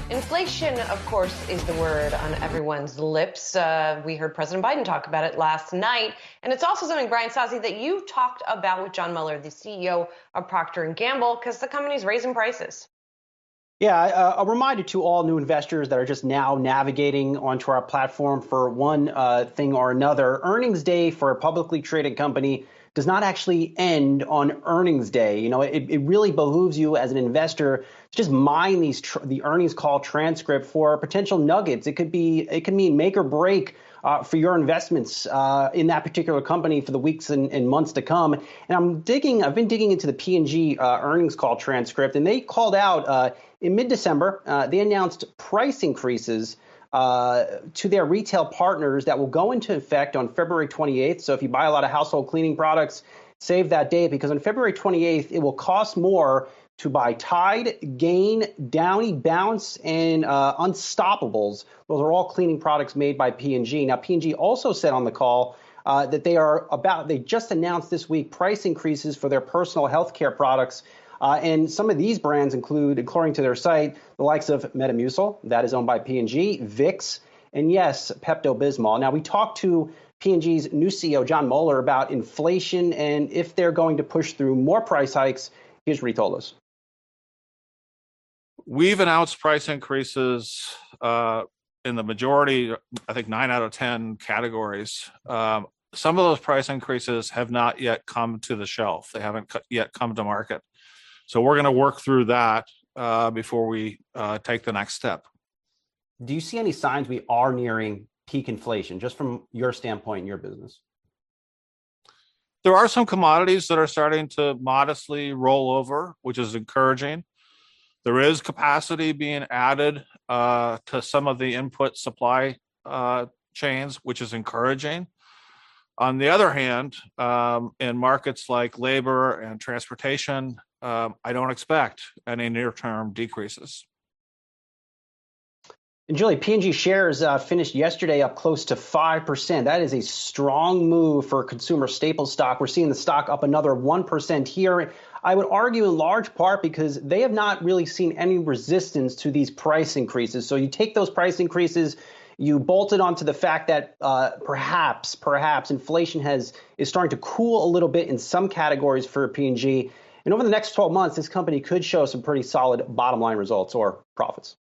Inflation, of course, is the word on everyone's lips. We heard President Biden talk about it last night. And it's also something, Brian Sozzi, that you talked about with John Mueller, the CEO of Procter & Gamble, because the company's raising prices. Yeah, a reminder to all new investors that are just now navigating onto our platform for one thing or another. Earnings day for a publicly traded company does not actually end on earnings day. You know, it really behooves you as an investor to just mine the earnings call transcript for potential nuggets. It could mean make or break for your investments in that particular company for the weeks and months to come. And I've been digging into the P&G earnings call transcript, and they called out in mid-December, they announced price increases to their retail partners that will go into effect on February 28th. So if you buy a lot of household cleaning products, save that date, because on February 28th, it will cost more to buy Tide, Gain, Downy, Bounce, and Unstoppables. Those are all cleaning products made by P&G. Now, P&G also said on the call that they just announced this week price increases for their personal health care products. And some of these brands include, according to their site, the likes of Metamucil, that is owned by P&G, Vicks, and yes, Pepto-Bismol. Now, we talked to P&G's new CEO, John Mueller, about inflation and if they're going to push through more price hikes. Here's what he told us. We've announced price increases in the majority, I think 9 out of 10 categories. Some of those price increases have not yet come to the shelf. They haven't yet come to market. So we're going to work through that before we take the next step. Do you see any signs we are nearing peak inflation, just from your standpoint in your business? There are some commodities that are starting to modestly roll over, which is encouraging. There is capacity being added to some of the input supply chains, which is encouraging. On the other hand, in markets like labor and transportation, I don't expect any near-term decreases. And Julie, P&G shares finished yesterday up close to 5%. That is a strong move for consumer staple stock. We're seeing the stock up another 1% here. I would argue in large part because they have not really seen any resistance to these price increases. So you take those price increases, you bolt it onto the fact that perhaps inflation is starting to cool a little bit in some categories for P&G. And over the next 12 months, this company could show some pretty solid bottom line results or profits.